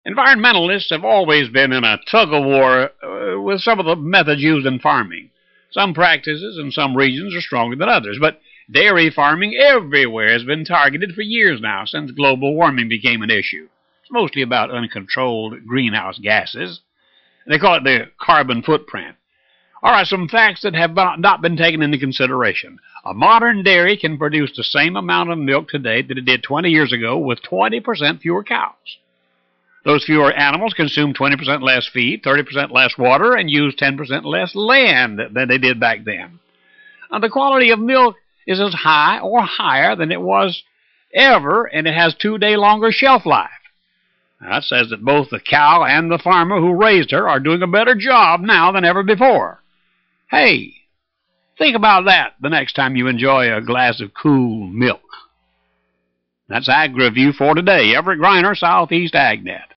Environmentalists have always been in a tug-of-war with some of the methods used in farming. Some practices in some regions are stronger than others, but dairy farming everywhere has been targeted for years now, since global warming became an issue. It's mostly about uncontrolled greenhouse gases. They call it the carbon footprint. All right, some facts that have not been taken into consideration. A modern dairy can produce the same amount of milk today that it did 20 years ago with 20% fewer cows. Those fewer animals consume 20% less feed, 30% less water, and use 10% less land than they did back then. Now, the quality of milk is as high or higher than it was ever, and it has 2-day longer shelf life. That says that both the cow and the farmer who raised her are doing a better job now than ever before. Hey, think about that the next time you enjoy a glass of cool milk. That's Ag Review for today. Everett Griner, Southeast AgNet.